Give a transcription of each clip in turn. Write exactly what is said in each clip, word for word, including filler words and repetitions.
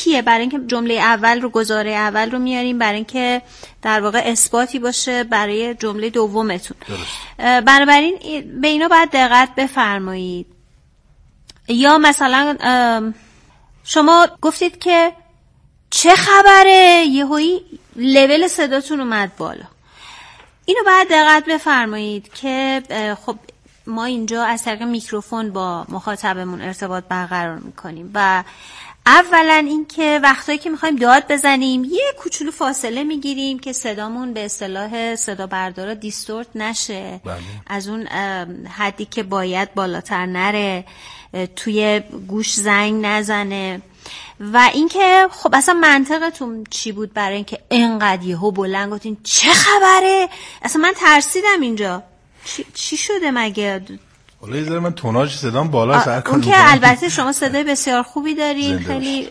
اثباتیه، برای اینکه جمله اول رو گزاره اول رو میاریم برای اینکه در واقع اثباتی باشه برای جمله دومتون. بنابراین به اینا باید دقت بفرمایید. یا مثلا شما گفتید که چه خبره، یهویی لول صداتون اومد بالا. اینو باید دقت بفرمایید که خب ما اینجا از طریق میکروفون با مخاطبمون ارتباط برقرار میکنیم و اولا اینکه وقتایی که میخوایم داد بزنیم یه کوچولو فاصله میگیریم که صدامون به اصطلاح صدا بردارا دیستورت نشه. بله. از اون حدی که باید بالاتر نره، توی گوش زنگ نزنه. و اینکه خب اصلا منطقتون چی بود برای اینکه اینقدر یهو بلند گفتین چه خبره؟ اصلا من ترسیدم اینجا. چی, چی شده مگه؟ حالا یه ذره من توناژ صدام بالا سر کنم. اون که البته شما صدای بسیار خوبی دارین، خیلی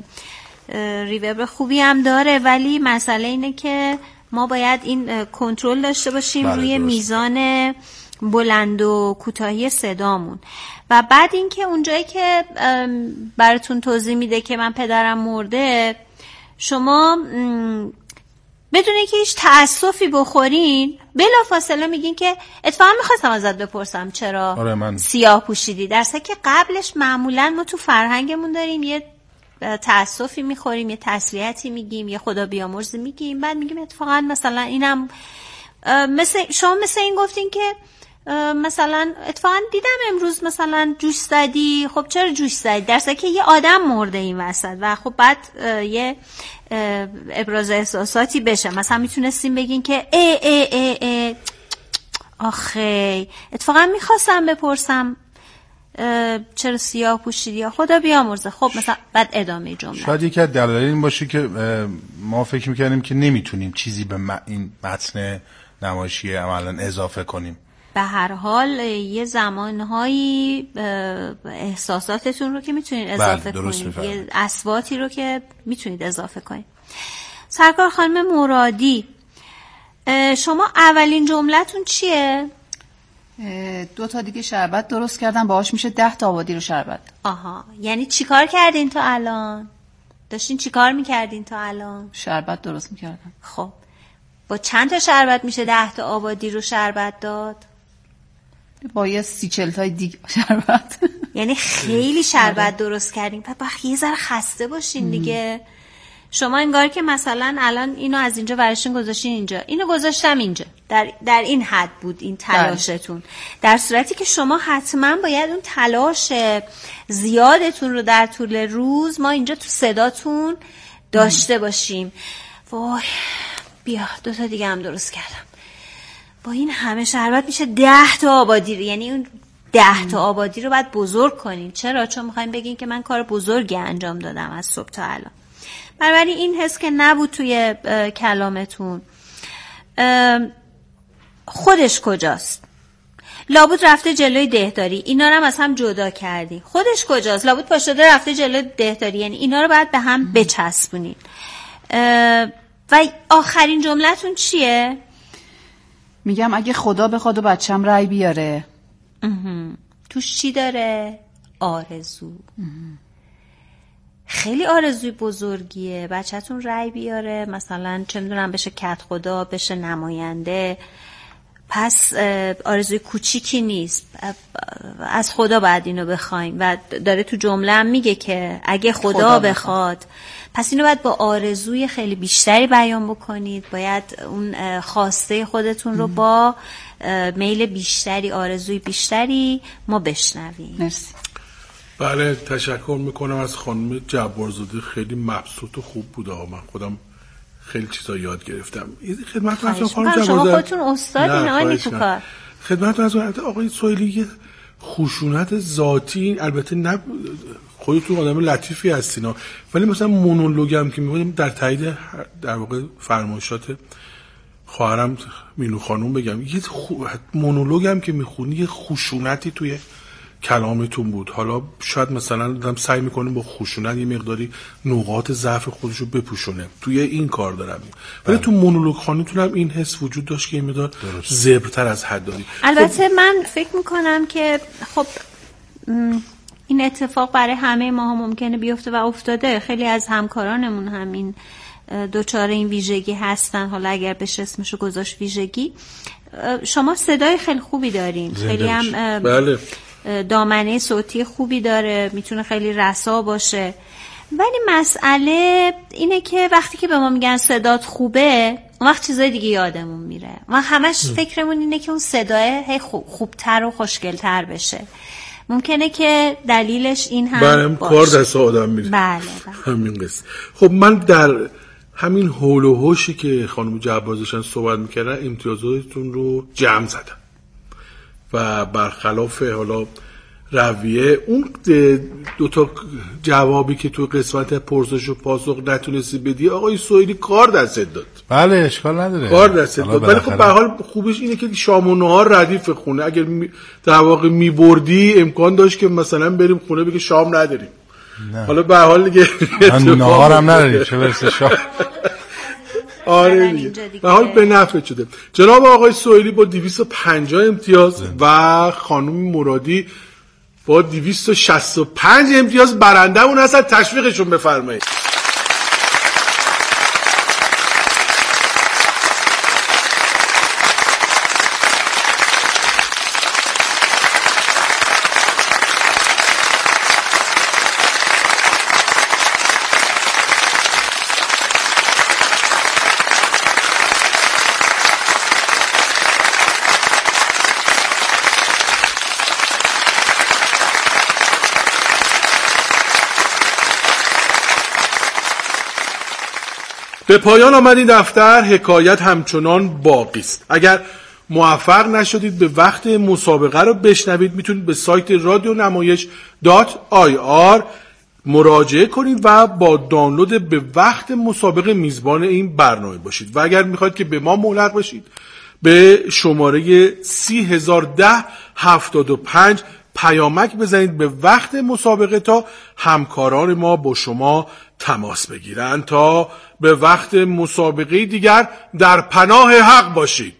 ریورب خوبی هم داره، ولی مسئله اینه که ما باید این کنترل داشته باشیم روی درست. میزان بلند و کوتاهی صدامون. و بعد اینکه اونجایی که براتون توضیح میده که من پدرم مرده، شما بدون اینکه هیچ تأسفی بخورین بلافاصله میگین که اتفاقا میخواستم ازت بپرسم چرا آره من. سیاه پوشیدی، درسته که قبلش معمولا ما تو فرهنگمون داریم یه تأسفی میخوریم، یه تسلیتی میگیم، یه خدا بیامرزی میگیم، بعد میگیم اتفاقا مثلا اینم مثل شما مثل این گفتین که مثلا اتفاقا دیدم امروز مثلا جوش زدی. خب چرا جوش زدی؟ درسته که یه آدم مرده این وسط و خب بعد یه ابراز احساساتی بشه. مثلا میتونستیم بگین که ای ای ای ای آخه اتفاقا میخواستم بپرسم چرا سیاه پوشیدی یا خدا بیامرزه. خب مثلا بعد ادامه جمله. شاید یکی از دلایل این باشه که ما فکر میکنیم که نمیتونیم چیزی به این متن نمایشی عملا اضافه کنیم. به هر حال یه زمانهایی احساساتتون رو که میتونید اضافه کنید، یه اصواتی رو که میتونید اضافه کنید. سرکار خانم مرادی، شما اولین جملتون چیه؟ دو تا دیگه شربت درست کردم، باهاش میشه ده تا آبادی رو شربت. آها، یعنی چیکار کردین تا الان؟ داشتین چیکار میکردین تا الان؟ شربت درست میکردم. خب با چند تا شربت میشه ده تا آبادی رو شربت داد؟ با یه سی چل تای دیگه شربت. یعنی خیلی شربت درست کردین، پس باید یه ذره خسته باشین دیگه. شما انگار که مثلا الان اینو از اینجا ورشین گذاشتین اینجا، اینو گذاشتم اینجا، در در این حد بود این تلاشتون، در صورتی که شما حتما باید اون تلاش زیادتون رو در طول روز ما اینجا تو صداتون داشته باشیم. وای بیا دو تا دیگه هم درست کردم. با این همه شربت میشه ده تا آبادی رو، یعنی اون ده تا آبادی رو باید بزرگ کنین. چرا؟ چون میخوایم بگین که من کار بزرگی انجام دادم از صبح تا الان. بنابراین این حس که نبود توی کلامتون. خودش کجاست؟ لابد رفته جلوی دهداری، اینا رو هم از هم جدا کردی. خودش کجاست؟ لابد پاشده رفته جلوی دهداری، یعنی اینا رو باید به هم بچسبونین. و آخرین جملتون چیه؟ میگم اگه خدا بخواد و بچم رای بیاره. توش چی داره؟ آرزو. خیلی آرزوی بزرگیه بچه‌تون رای بیاره، مثلا چه میدونم بشه کت خدا، بشه نماینده. پس آرزوی کوچیکی نیست، از خدا باید اینو بخوایم. و داره تو جمله هم میگه که اگه خدا, خدا بخواد، پس اینو باید با آرزوی خیلی بیشتری بیان بکنید. باید اون خواسته خودتون رو با میل بیشتری، آرزوی بیشتری ما بشنویم. مرسی. بله تشکر میکنم از خانم جبارزاده، خیلی مبسوط و خوب بود. آقا من خودم خیلی چیزا یاد گرفتم. خدمتتون از خانم جبارزاده، شما خودتون استادین آقای نیکوکار. خدمتتون از آقای سوئیلی یه خشونت ذاتی، البته نه خودتون آدم لطیفی هستین، ولی مثلا مونولوگم که میگم در تایید در واقع فرمایشات خواهرم مینو خانم بگم، یه خو... مونولوگم که میخونی یه خشونتی توی کلامتون بود. حالا شاید مثلا آدم سعی میکنه با خشونت یه مقداری نقاط ضعف خودشو بپوشونه، توی این کار دارم. ولی تو مونولوگ خانیتون هم این حس وجود داشت که یه مقدار زبرتر از حد داری. البته خب... من فکر میکنم که خب م... این اتفاق برای همه ما هم ممکنه بیفته و افتاده. خیلی از همکارانمون هم این دوچار این ویژگی هستن، حالا اگر بشه اسمشو گذاشت ویژگی. شما صدای خیلی خوبی دارین، خیلی هم بله. دامنه صوتی خوبی داره، میتونه خیلی رسا باشه، ولی مسئله اینه که وقتی که به ما میگن صدات خوبه، اون وقت چیزای دیگه یادمون میره. ما همش فکرمون اینه که اون صدای هی خوبتر و خوشگلتر بشه. ممکنه که دلیلش این هم بله باشه. کار دست آدم میره. بله بله. همین قصه. خب من در همین هول و هوشی که خانم جبار داشتن صحبت میکردن امتیازاتتون رو جمع زدم و برخلاف حالا رویه اون دوتا جوابی که تو قسمت پرسش و پاسخ نتونستی بدی آقای سهیلی کار دستت داد. بله اشکال نداره، کار دستت داد، ولی خب به هر حال خوبش اینه که شام و نهار ردیف خونه. اگر می... در واقع میبردی امکان داشت که مثلا بریم خونه بگه شام نداریم. نه. حالا به هر حال دیگه نهار هم نداریم چه برسه شام. آره دیگه به حال به نفع شده. جناب آقای سهیلی با دویست و پنجاه امتیاز زنده. و خانم مرادی با دویست و شصت و پنج امتیاز برنده اون هستن. تشویقشون بفرمایید. به پایان آمد این دفتر. حکایت همچنان باقی است. اگر موفق نشدید به وقت مسابقه رو بشنوید، میتونید به سایت رادیو نمایش دات آی آر مراجعه کنید و با دانلود به وقت مسابقه میزبان این برنامه باشید. و اگر میخواید که به ما ملحق بشید، به شماره سی هزار و ده هفتاد و پنج پیامک بزنید به وقت مسابقه تا همکاران ما با شما تماس بگیرند. تا به وقت مسابقه دیگر در پناه حق باشید.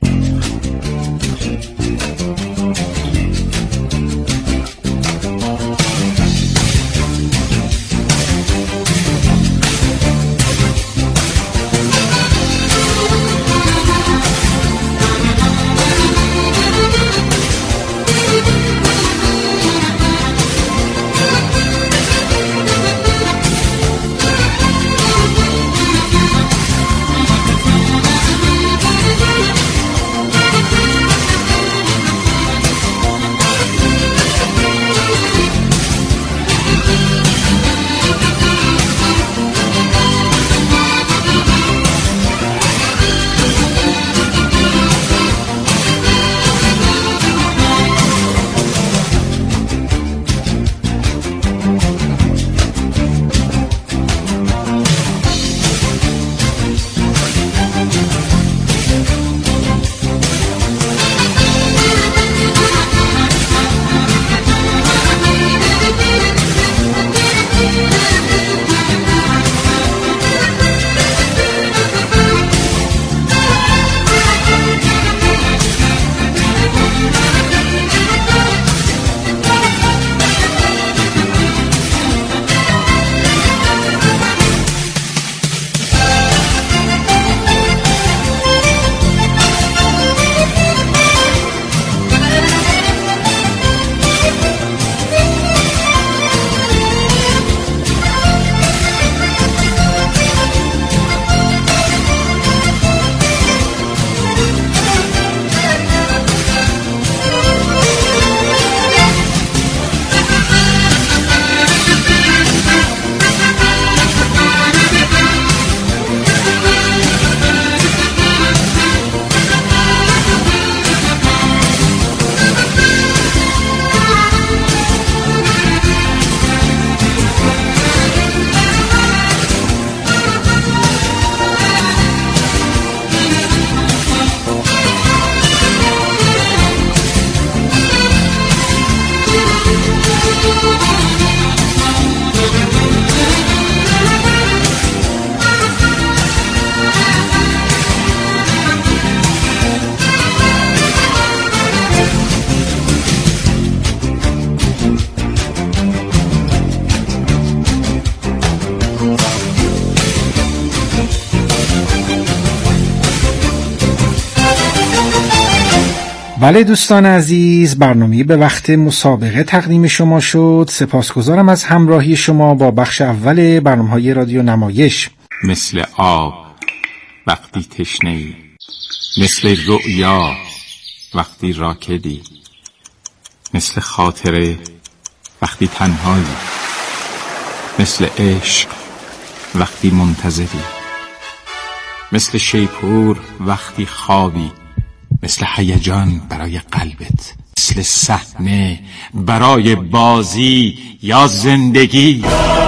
بله دوستان عزیز، برنامه به وقت مسابقه تقدیم شما شد. سپاسگزارم از همراهی شما با بخش اول برنامه‌های رادیو نمایش. مثل آب وقتی تشنه‌ای، مثل رؤیا وقتی راکدی، مثل خاطره وقتی تنهایی، مثل عشق وقتی منتظری، مثل شیپور وقتی خوابی، مثل هیجان برای قلبت، مثل صحنه برای بازی یا زندگی.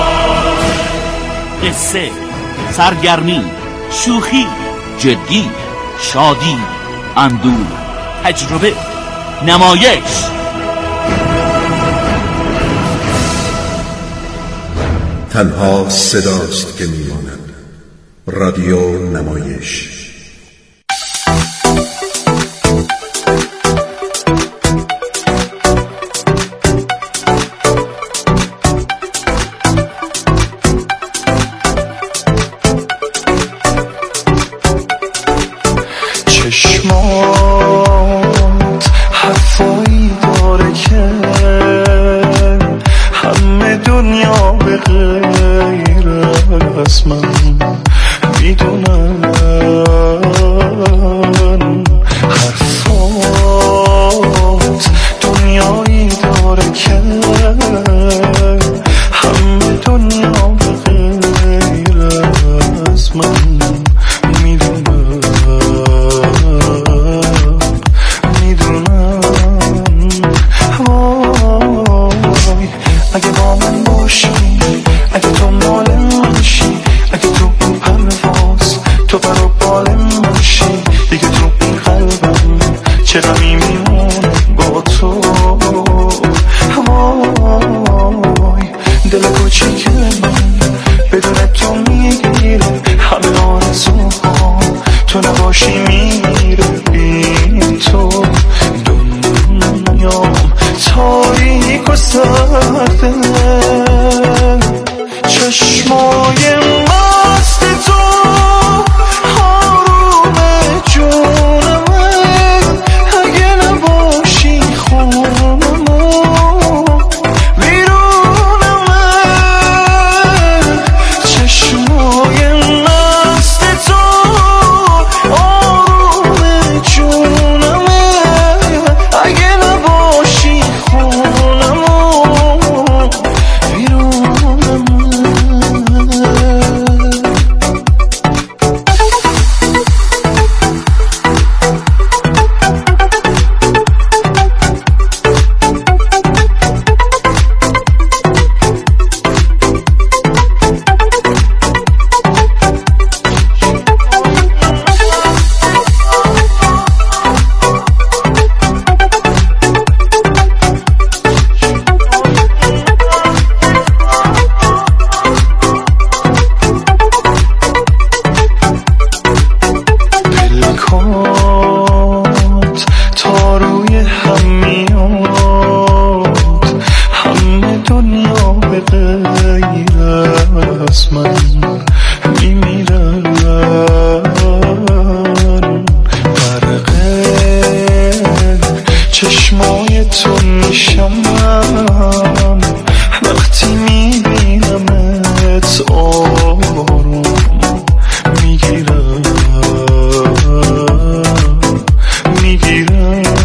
قصه، سرگرمی، شوخی، جدی، شادی، اندوه، تجربه، نمایش. تنها صداست که میماند. رادیو نمایش. چشمات حرفایی داره که همه دنیا به غیر از من میدونن. حرفات دنیایی داره که همه دنیا به غیر از من میدونن. اگه با من باشی، اگه تو مال من شی، اگه تو این پرواز تو برو بال من شی، دیگه تو این قلبم چه غمی میمونه با تو. وای دل کوچیک من بدون تو میگیره، همه آرزوها تو نباشی میره. بی تو دنیام تاریک و سرده، چشمای مست تو آروم جونمه. اگه نباشی خونمو ویرونمه. چشمای مست تو آروم جونمه. اگه نباشی خونمو ویرونمه. تا روی هم میاد، همه دنیا به غیر از من میمیرن. برقه چشمای تو میشم وقتی میبینمت، آروم میگیرم میگیرم.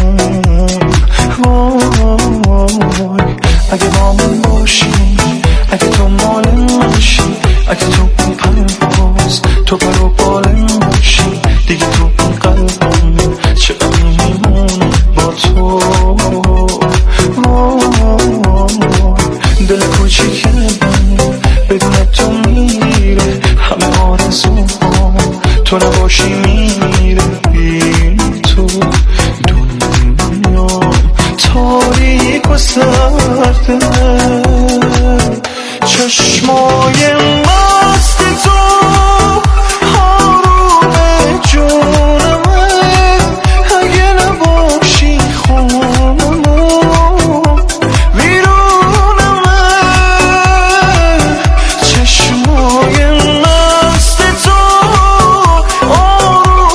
وای اگه با من باشی، اگه تو مال من شی، اگه تو این پرواز تو برو بال من شی، دیگه تو این قلبم چه غمی میمونه با تو. وای دل کوچیک من بدون تو میره، همه آرزوها تو نباشی میره. بی تو دنیام تاریک و سرده، چشمای مست تو آروم جونمه. اگه نباشی خونمو ویرونمه. چشمای مست تو آروم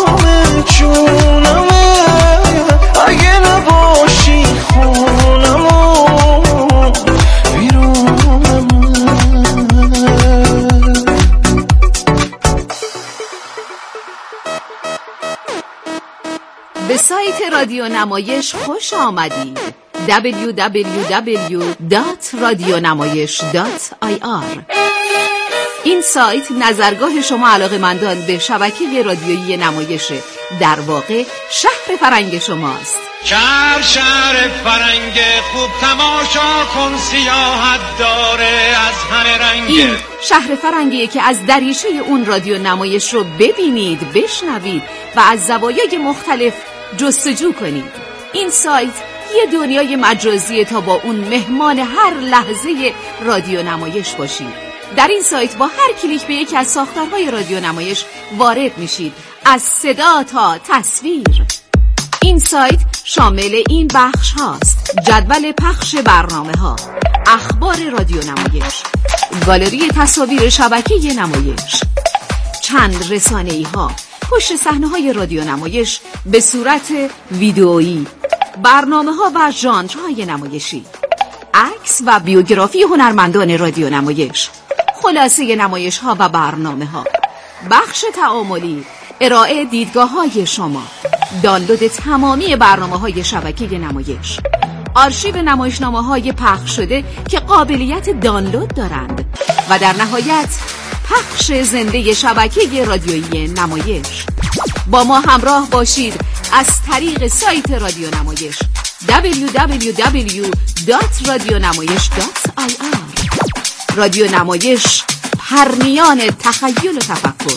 سایت رادیو نمایش خوش آمدید. دبلیو دبلیو دبلیو دات رادیونمایش دات آی آر. این سایت نظرگاه شما علاقه‌مندان به شبکه رادیویی نمایشه، در واقع شهر فرنگ شماست. شهر شهر فرنگ خوب تماشا کن، سیاحت داره از همه رنگ. این شهر فرنگیه که از دریچه اون رادیو نمایش رو ببینید، بشنوید و از زوایای مختلف جستجو کنید. این سایت یه دنیای مجازیه تا با اون مهمان هر لحظه رادیو نمایش باشید. در این سایت با هر کلیک به یکی از ساختارهای رادیو نمایش وارد میشید، از صدا تا تصویر. این سایت شامل این بخش هاست: جدول پخش برنامه ها، اخبار رادیو نمایش، گالری تصاویر شبکه نمایش، چند رسانه‌ای ها، پشت صحنه های رادیو نمایش به صورت ویدئویی، برنامه ها و ژانرهای نمایشی، عکس و بیوگرافی هنرمندان رادیو نمایش، خلاصه نمایش ها و برنامه ها، بخش تعاملی، ارائه دیدگاه های شما، دانلود تمامی برنامه های شبکه نمایش، آرشیو نمایشنامه های پخش شده که قابلیت دانلود دارند و در نهایت پخش زنده شبکه رادیویی نمایش. با ما همراه باشید از طریق سایت رادیو نمایش دبلیو دبلیو دبلیو دات رادیونمایش دات آی آر. رادیو نمایش، پرنیان تخیل و تفکر.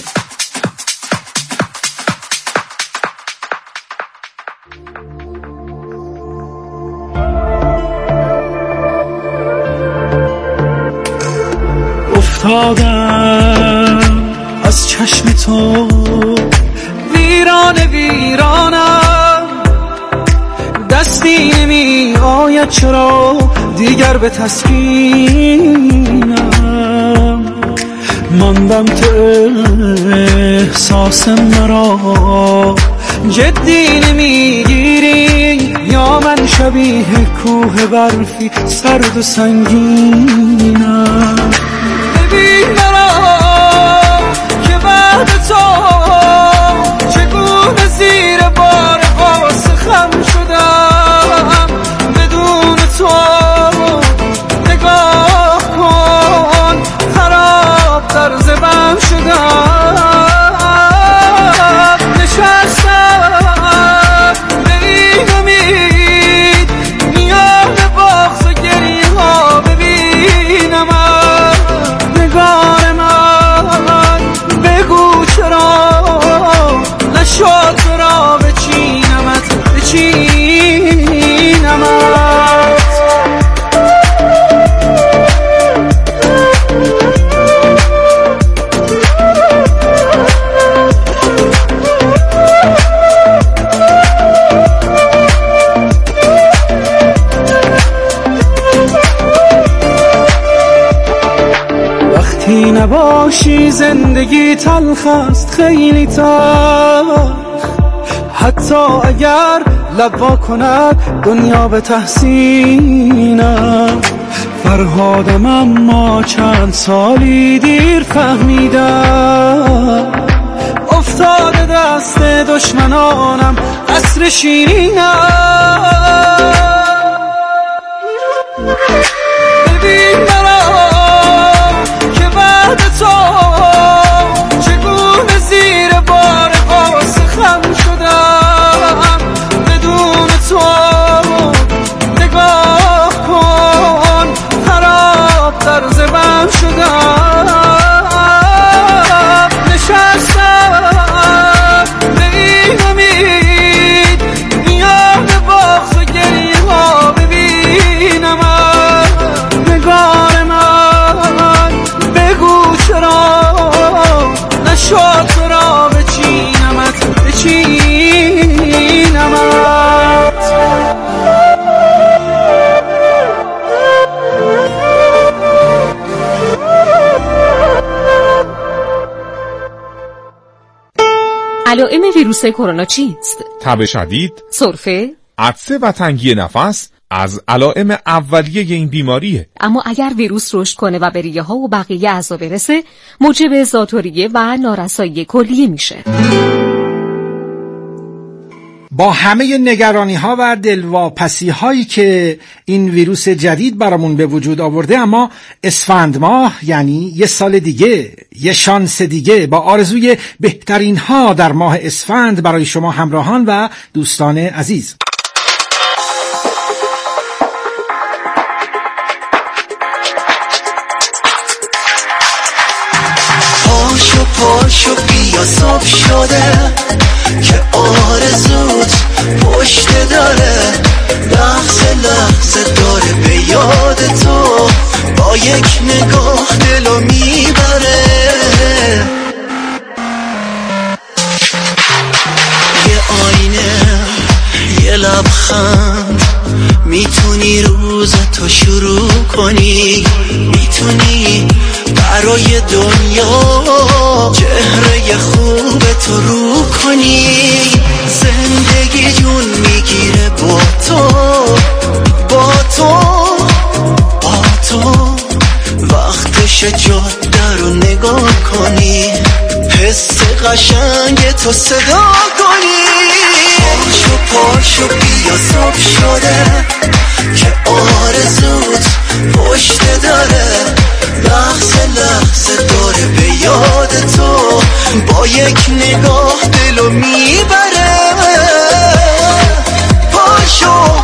افتادم از چشم تو ویران ویرانم، دستی نمی آید چرا دیگر به تسکینم، ماندم که احساس مرا جدی نمیگیری، یا من شبیه کوه برفی سرد و سنگینم. ببین مرا که بعد تو چگونه زیر بار غصه خم شدم، بدون تو نگاه کن خراب در زبم شدم، نشستم به این امید میان بغض و گریه ها ببینم نگار من، بگو چرا نشد تو را بچینمت بچینمت. وقتی نباشی زندگی تلخ است، خیلی تلخ، حتی اگر لب وا کند دنیا به تحسینم. فرهادم اما چند سالی دیر فهمیدم، افتاده دست دشمنانم عصر شیرینم. ببین مرا که بعد تو چگونه زیر بار غصه خم شدم، بدون تو نگاه کن خراب در زبم شدم، نشستم به این امید میان بغض و گریه ها ببینم نگار من، بگو چرا نشد تو را بچینمت بچینمت. علائم ویروس کرونا چیست؟ تب شدید، سرفه، عطسه و تنگی نفس از علائم اولیه این بیماریه. اما اگر ویروس رشد کنه و به ریه ها و بقیه اعضا برسه، موجب ذات‌الریه و نارسایی کلیه میشه. با همه نگرانی ها و دلواپسی هایی که این ویروس جدید برامون به وجود آورده، اما اسفند ماه یعنی یه سال دیگه، یه شانس دیگه، با آرزوی بهترین ها در ماه اسفند برای شما همراهان و دوستان عزیز. پاشو پاشو بیا صبح شده که آرزوت پشت داره، لحظه لحظه داره به یاد تو، با یک نگاه دلو میبره. یه آینه، یه لبخند، میتونی روزتو شروع کنی، میتونی برای دنیا چهره خوب تو رو کنی. زندگی جون میگیره با تو، با تو، با تو. وقتش جاده رو نگاه کنی، حس قشنگ تو صدا کنی. پاشو پاشو بیا صبح شده که آرزوت پشت داره، لحظه لحظه داره به یاد تو، با یک نگاه دلو میبره. پاشو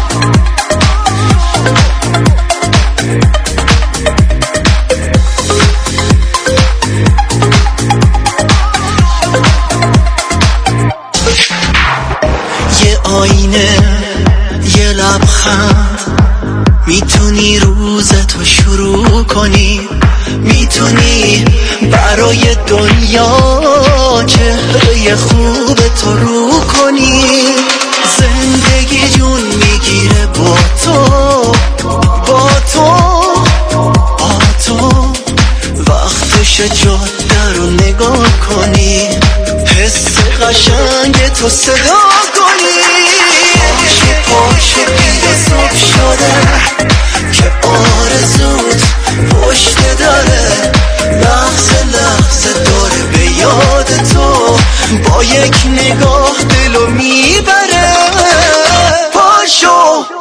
یه آینه، یه لبخند، میتونی روزتو شروع کنی، میتونی برای دنیا چهره خوب تو رو کنی. زندگی جون میگیره با تو، با تو، با تو. وقتش جاده رو نگاه کنی، حس قشنگ تو صدا کنی. پاشو پاشو بیا صبح شده که آرزوت پشت داره، لحظه لحظه داره به یاد تو، با یک نگاه دلو میبره. پاشو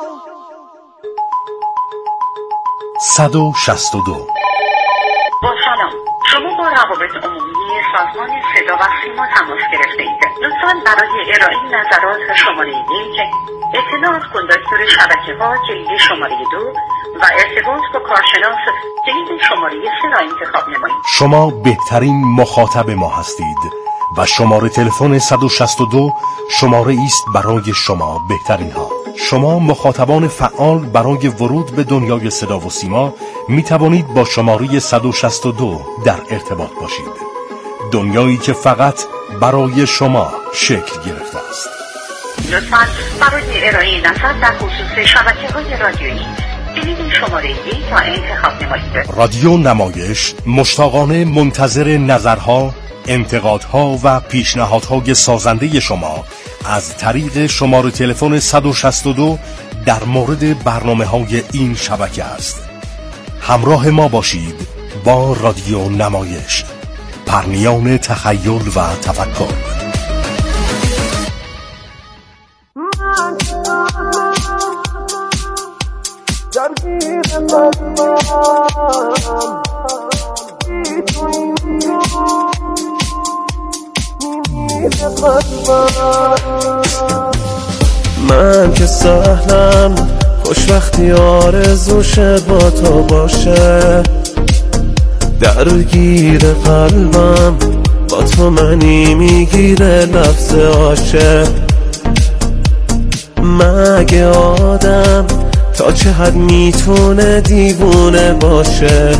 صد و شصت و دو. با سلام، شما با روابط عمومی سازمان صدا و سیما تماس گرفته اید. لطفاً برای ارائه نظرات شماره یک، اطلاعات کنداکتور شبکه ها جلد شماره دو و ارتباط با کارشناس جلد شماره سه را انتخاب نمایید. شما بهترین مخاطب ما هستید و شماره تلفن صد و شصت و دو شماره است برای شما بهترین ها. شما مخاطبان فعال برای ورود به دنیای صدا و سیما می توانید با شماره صد و شصت و دو در ارتباط باشید. دنیایی که فقط برای شما شکل گرفته است. لطفاً برای ارائه نظر در خصوص شبکه‌های رادیویی کلید شماره یک را انتخاب نمایید. رادیو نمایش مشتاقانه منتظر نظرها، انتقادها و پیشنهادهای سازنده شما از طریق شماره تلفن صد و شصت و دو در مورد برنامه‌های این شبکه است. همراه ما باشید با رادیو نمایش، پرنیان تخیل و تفکر. من که سهلم خوشبختی آرزوشه با تو باشه، درگیر قلبم با تو منی میگیره لفظ عاشق. مگه آدم تا چه حد میتونه دیوونه باشه؟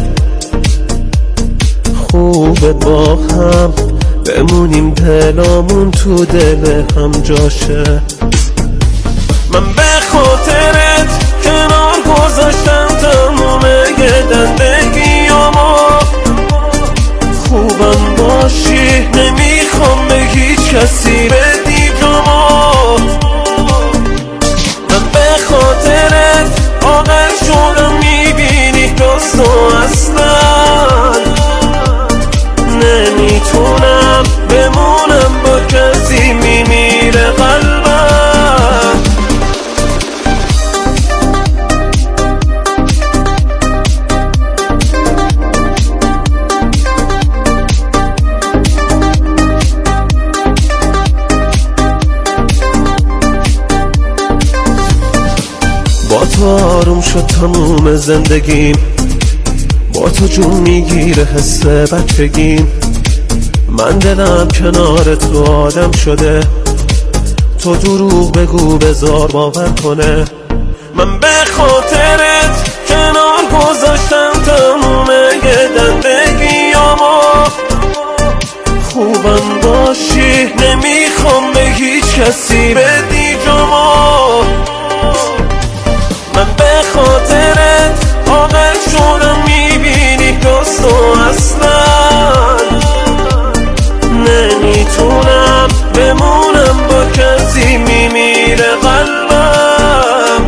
خوبه با هم بمونیم دلامون تو دل هم جاشه. من به خاطرت کنار گذاشتم تموم زندگیامو، خوبم باشی نمیخوام به هیچ کسی بدی جامو. من به خاطرت آقل شدم میبینی دوستو اصلا نمیتونم بمونم با کسی میمیره قلب آروم شد تموم زندگیم، با تو جون میگیره حس بچگیم. من دلم کنار تو آدم شده، تو دروغ بگو بذار باور کنه. من به خاطرت کنار گذاشتم تموم زندگیامو. خوبم باشی نمیخوام به هیچ کسی بدی جامو. من به خاطرت عاقل شدم، میبینی دستو اصلا نمیتونم بمونم با کسی، میمیره قلبم.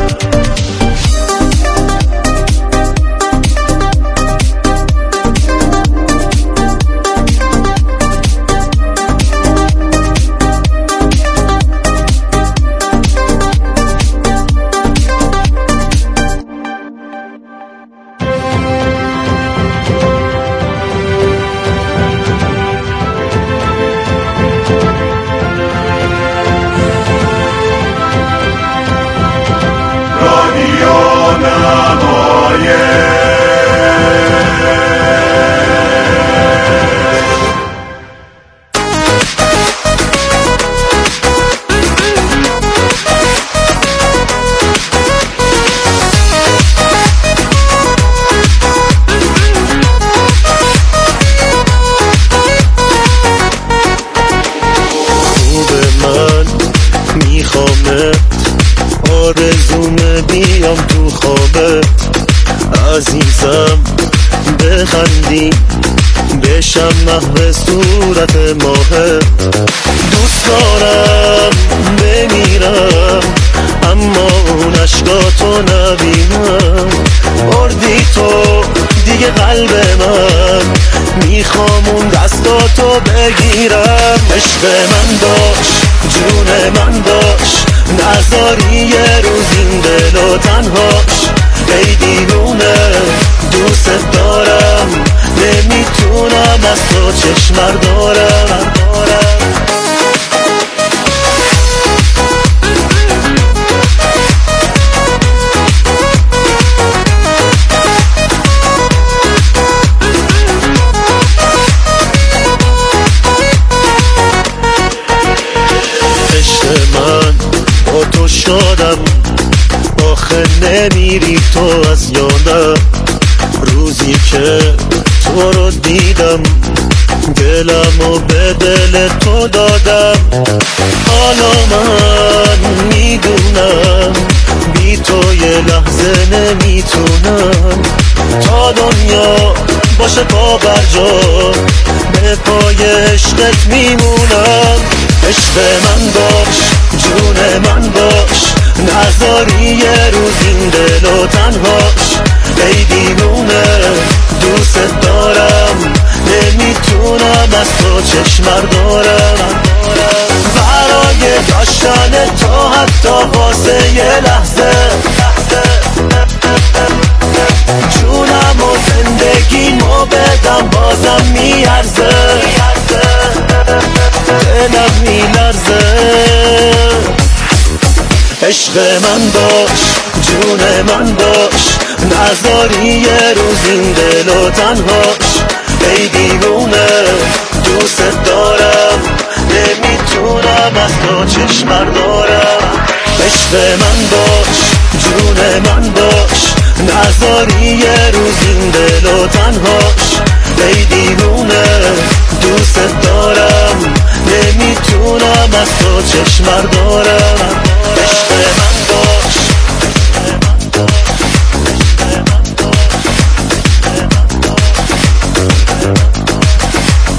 آرزومه بیام تو خوابت عزیزم، بخندی بشم محو صورت ماهت. دوست دارم بمیرم اما اون عشقاتو نبینم. بردی تو دیگه قلب من، میخوام اون دستاتو بگیرم. عشق من باش جون من باش، نذاری یه روز این دل و تنهاش. ای دیوونه دوست دارم، نمیتونم از تو چشمر دارم. عشق من با تو شادم، آخه نمیری تو از یادم. روزی که تو رو دیدم دلم و به دل تو دادم. حالا من میدونم بی تو یه لحظه نمیتونم. تا دنیا باشه پا برجا به پای عشقت میمونم. عشق من باش جون من باش، نذاری یه روز این دل و تنهاش. ای دیوونه دوست دارم، نمیتونم از تو چشمر دارم. برای داشتن تو حتی واسه یه لحظه جونم و زندگیمو بدم بازم میارزه. دلم میلرزه. عشق من باش جون من باش، نذاری یه روز این دل و تنهاش. ای دیوونه دوست دارم، نمیتونم از تو چشمر دارم. عشق من باش جون من باش، نذاری یه روز این دل و تنهاش. ای دیوونه دوست دارم، نمیتونم از تو چشمر دارم. عشق من